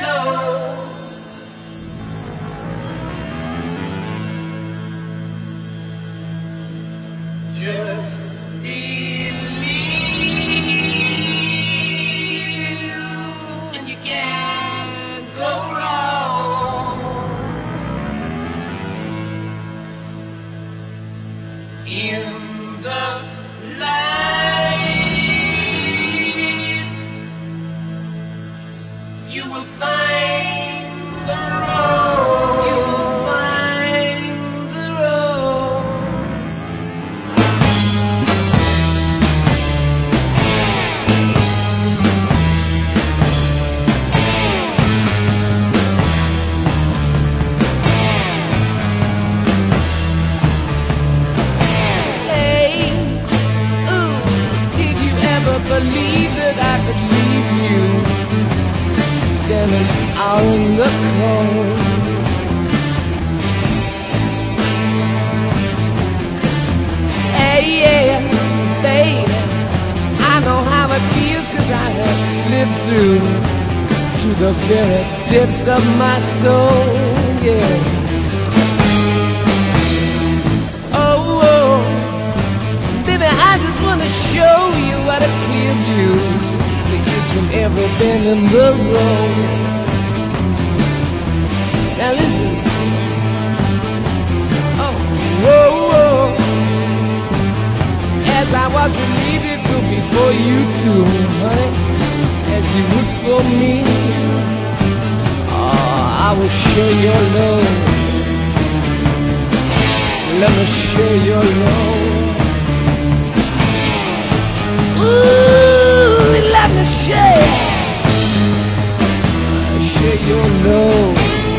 know. Just believe, and you can't go wrong. In the light, you will find the road. You will find the road. Hey, ooh, did you ever believe that I could leave you standing out in the cold? Hey, yeah, baby, I know how it feels, 'cause I have slipped through to the very depths of my soul, yeah. Oh, oh, baby, I just wanna show you what it gives you, the kiss from every bend in the road. Now listen. Oh, whoa, whoa. As I was relieved it would be for you too, honey, as you would for me. Oh, I will share your love. Let me share your love. Ooh, let me share your love.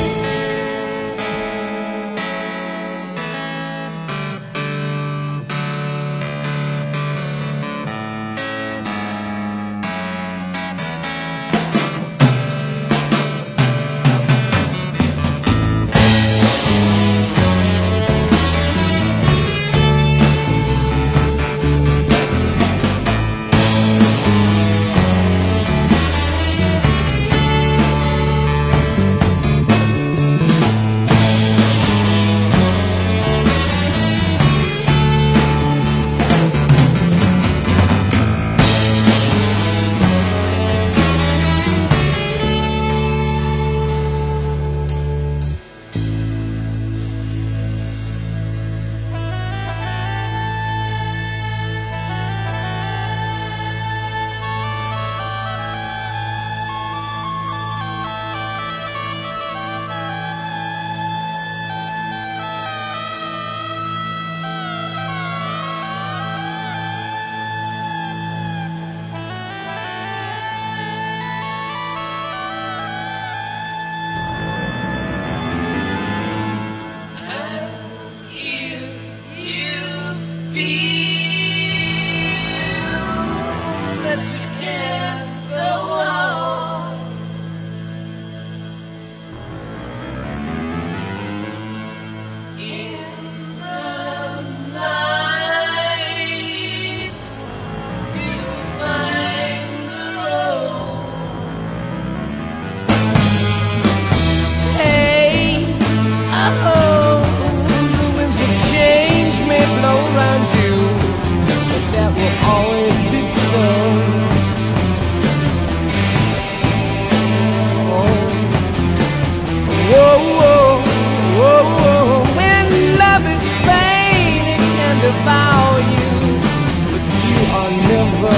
Devour you, but you are never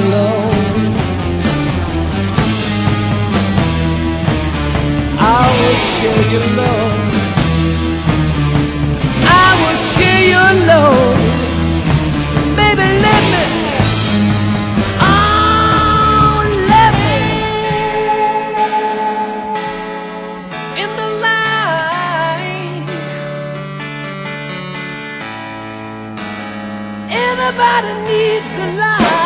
alone. I will share your love. I will share your love. Baby, let me. Oh, let me. In the light. Everybody needs a light.